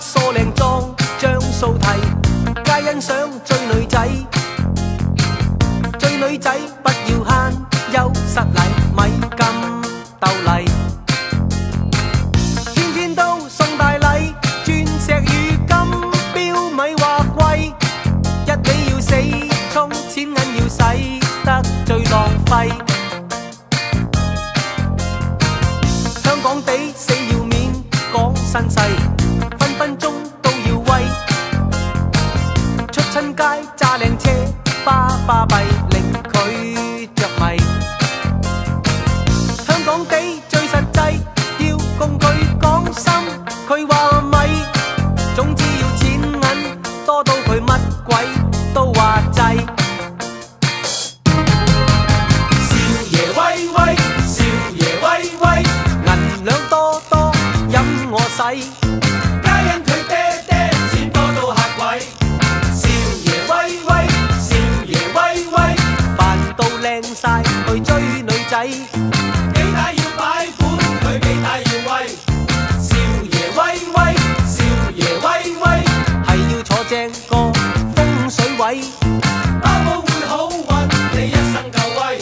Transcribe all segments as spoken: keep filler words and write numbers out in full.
梳靓妆，将素提，皆欣赏追女仔。追女仔不要慳，優失禮，咪咁鬥麗。天天都送大禮，鑽石與金錶咪話貴，一味要死衝，錢銀要使得最浪費。香港地死要面，講身世，分分鐘都要威。出親街揸靚車，巴巴閉令佢着迷。香港地最實際，要共佢講心，佢話咪。總之要錢銀多到佢乜鬼都話制。少爺威威，少爺威威，銀兩多多任我使，皆因佢爹爹錢多到嚇鬼。少爺威威，少爺威威，扮到靚晒去追女仔，幾大要擺款，佢幾大要威。少爺威威，少爺威威，係要坐正個風水位，包保會好運，你一生夠威。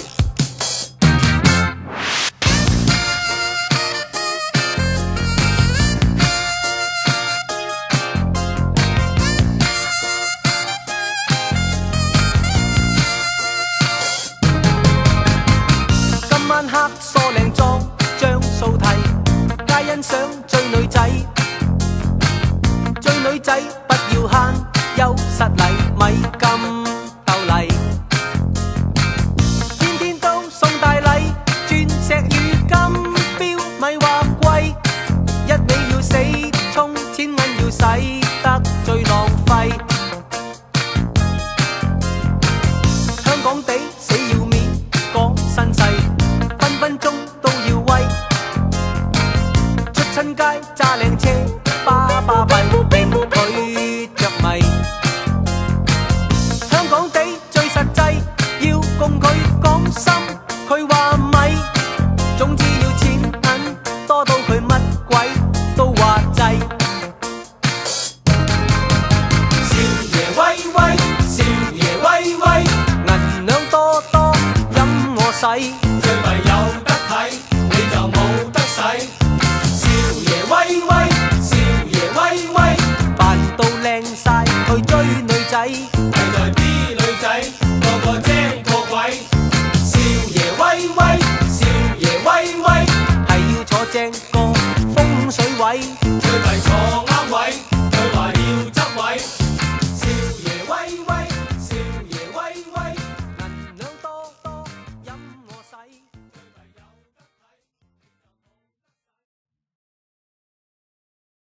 今晚黑梳靚妝，將素提，皆欣賞追女仔。追女仔不要慳，優失禮，咪咁鬥麗。天天都送大禮，鑽石與金錶咪話貴，一味要死衝，錢銀要使得最浪費。香港地死要面，講身世，分分鐘都要威。出親街揸靚車，巴巴閉令佢着迷。香港地最實際，要共佢講心，佢話咪。總之要錢銀多到佢乜鬼都話制。少爺威威，少爺威威，銀兩多多任我使，最弊有得睇你就冇得使。少爺威威，少爺威威，扮到靚晒去追女仔，係在啲女仔個個精過鬼。少爺威威，少爺威威，係要坐正個風水位，最弊坐